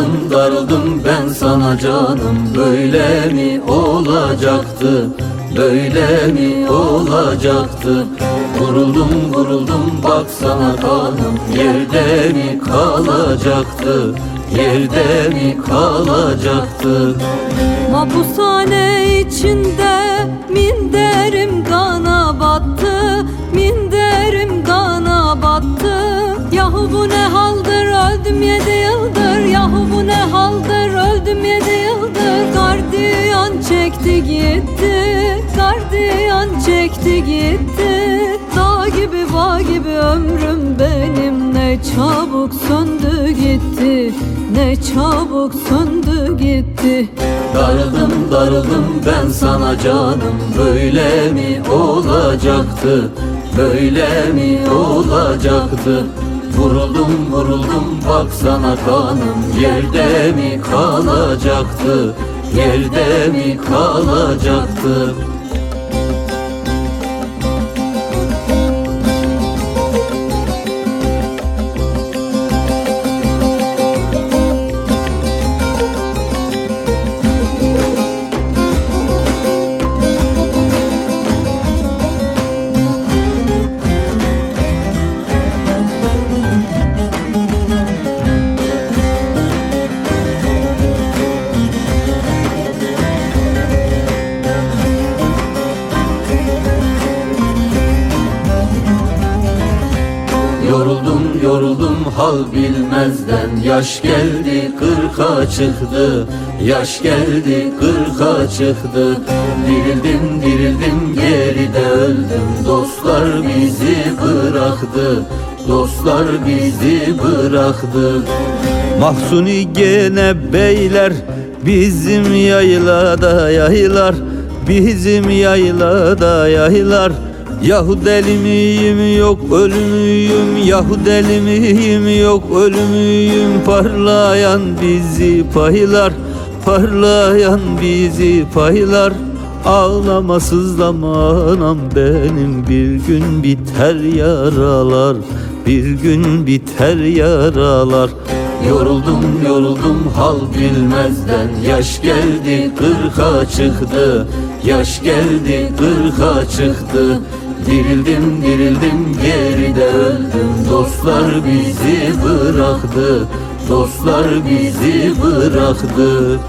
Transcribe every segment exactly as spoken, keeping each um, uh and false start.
Darıldım darıldım ben sana canım, böyle mi olacaktı, böyle mi olacaktı? Vuruldum vuruldum baksana kanım, yerde mi kalacaktı, yerde mi kalacaktı? Mapushane içinde minderim kana battı, minderim kana battı. Yahu bu ne haldır, öldüm yedi yıldır. Yahu bu ne haldır, öldüm yedi yıldır. Gardiyan çekti gitti, gardiyan çekti gitti. Dağ gibi bağ gibi ömrüm benim, ne çabuk söndü gitti, ne çabuk söndü gitti. Darıldım darıldım ben sana canım, böyle mi olacaktı, böyle mi olacaktı? Vuruldum vuruldum baksana kanım, yerde mi kalacaktı, yerde mi kalacaktı? Yoruldum yoruldum hal bilmezden, yaş geldi kırka çıktı, yaş geldi kırka çıktı. Dirildim dirildim geride öldüm, dostlar bizi bıraktı, dostlar bizi bıraktı. Mahsuni gene beyler, bizim yaylada yaylar, bizim yaylada yaylar. Yahu deli miyim yok ölümüyüm, yahu deli miyim yok ölümüyüm. Parlayan bizi paylar, parlayan bizi paylar. Ağlama sızlama anam benim, bir gün biter yaralar, bir gün biter yaralar. Yoruldum yoruldum hal bilmezden, yaş geldi kırka çıktı, yaş geldi kırka çıktı. Dirildim dirildim geride öldüm, dostlar bizi bıraktı, dostlar bizi bıraktı.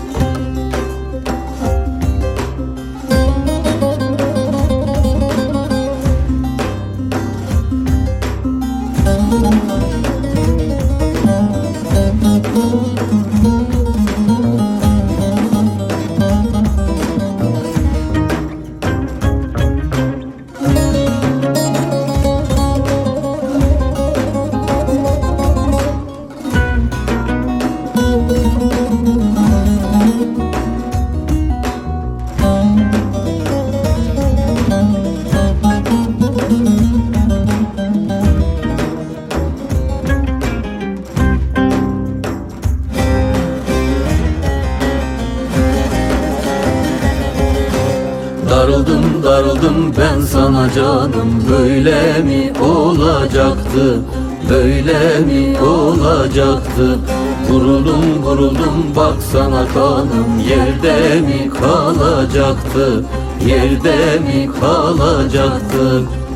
Darıldım darıldım ben sana canım, böyle mi olacaktı, böyle mi olacaktı? Vuruldum vuruldum baksana kanım, yerde mi kalacaktı, yerde mi kalacaktı?